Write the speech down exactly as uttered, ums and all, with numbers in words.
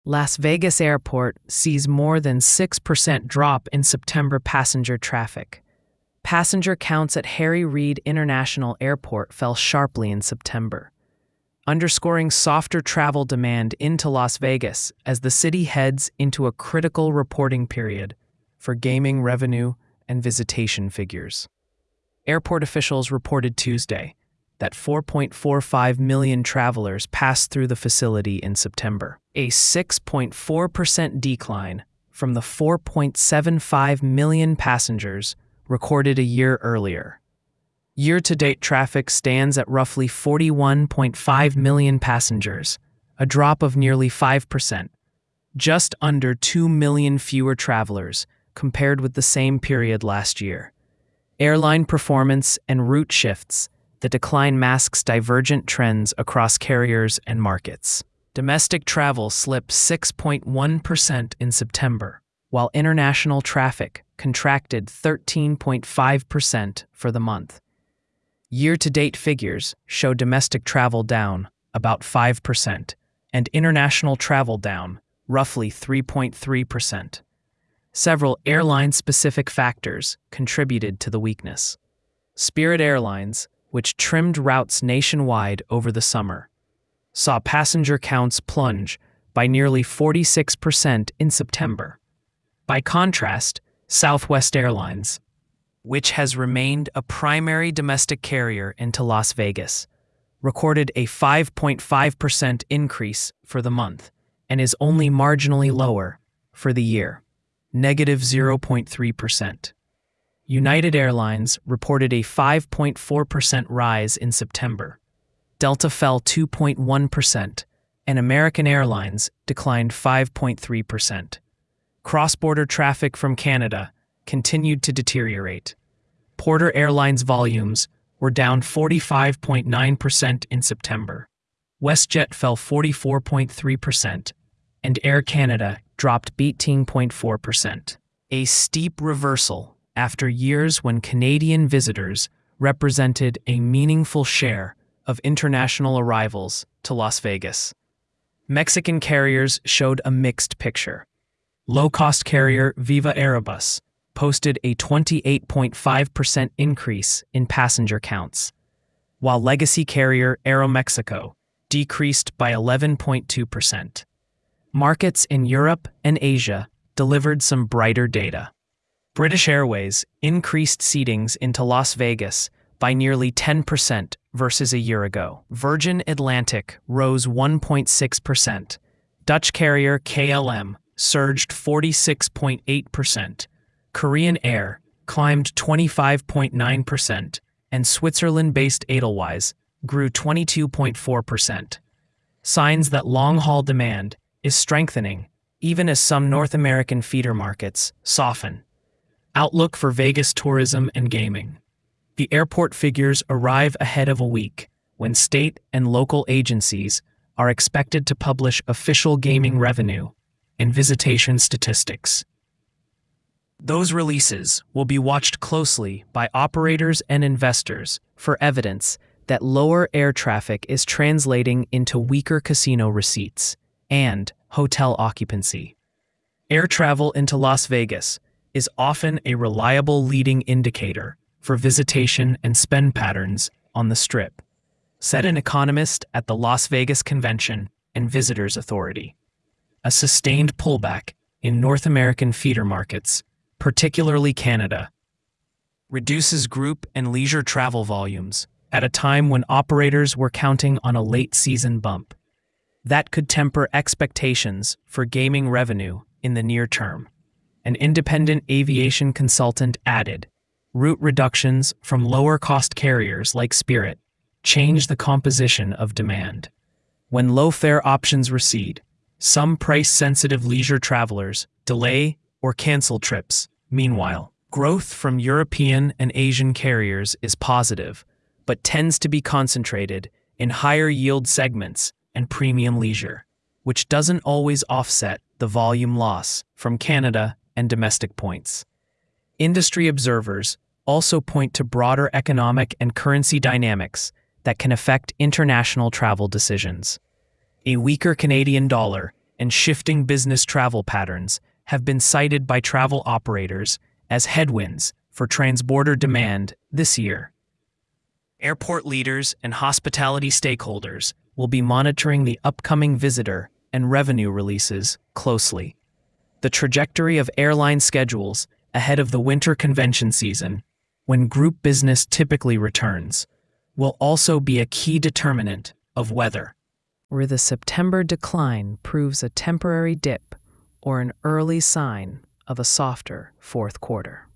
Las Vegas Airport sees more than six percent drop in September passenger traffic. Passenger counts at Harry Reid International Airport fell sharply in September, underscoring softer travel demand into Las Vegas as the city heads into a critical reporting period for gaming revenue and visitation figures. Airport officials reported Tuesday that four point four five million travelers passed through the facility in September, a six point four percent decline from the four point seven five million passengers recorded a year earlier. Year-to-date traffic stands at roughly forty-one point five million passengers, a drop of nearly five percent, just under two million fewer travelers compared with the same period last year. Airline performance and route shifts. The decline masks divergent trends across carriers and markets. Domestic travel slipped six point one percent in September, while international traffic contracted thirteen point five percent for the month. Year-to-date figures show domestic travel down about five percent and international travel down roughly three point three percent. Several airline-specific factors contributed to the weakness. Spirit Airlines, which trimmed routes nationwide over the summer, saw passenger counts plunge by nearly forty-six percent in September. By contrast, Southwest Airlines, which has remained a primary domestic carrier into Las Vegas, recorded a five point five percent increase for the month and is only marginally lower for the year, negative zero point three percent. United Airlines reported a five point four percent rise in September. Delta fell two point one percent, and American Airlines declined five point three percent. Cross-border traffic from Canada continued to deteriorate. Porter Airlines volumes were down forty-five point nine percent in September. WestJet fell forty-four point three percent, and Air Canada dropped eighteen point four percent. A steep reversal after years when Canadian visitors represented a meaningful share of international arrivals to Las Vegas. Mexican carriers showed a mixed picture. Low-cost carrier Viva Aerobus posted a twenty-eight point five percent increase in passenger counts, while legacy carrier Aeromexico decreased by eleven point two percent. Markets in Europe and Asia delivered some brighter data. British Airways increased seatings into Las Vegas by nearly ten percent versus a year ago. Virgin Atlantic rose one point six percent. Dutch carrier K L M surged forty-six point eight percent. Korean Air climbed twenty-five point nine percent, and Switzerland-based Edelweiss grew twenty-two point four percent. Signs that long-haul demand is strengthening, even as some North American feeder markets soften. Outlook for Vegas tourism and gaming. The airport figures arrive ahead of a week when state and local agencies are expected to publish official gaming revenue and visitation statistics. Those releases will be watched closely by operators and investors for evidence that lower air traffic is translating into weaker casino receipts and hotel occupancy. Air travel into Las Vegas is often a reliable leading indicator for visitation and spend patterns on the Strip, said an economist at the Las Vegas Convention and Visitors Authority. A sustained pullback in North American feeder markets, particularly Canada, reduces group and leisure travel volumes at a time when operators were counting on a late-season bump. That could temper expectations for gaming revenue in the near term. An independent aviation consultant added, route reductions from lower-cost carriers like Spirit change the composition of demand. When low-fare options recede, some price-sensitive leisure travelers delay or cancel trips. Meanwhile, growth from European and Asian carriers is positive, but tends to be concentrated in higher-yield segments and premium leisure, which doesn't always offset the volume loss from Canada and domestic points. Industry observers also point to broader economic and currency dynamics that can affect international travel decisions. A weaker Canadian dollar and shifting business travel patterns have been cited by travel operators as headwinds for transborder demand this year. Airport leaders and hospitality stakeholders will be monitoring the upcoming visitor and revenue releases closely. The trajectory of airline schedules ahead of the winter convention season, when group business typically returns, will also be a key determinant of whether where the September decline proves a temporary dip or an early sign of a softer fourth quarter.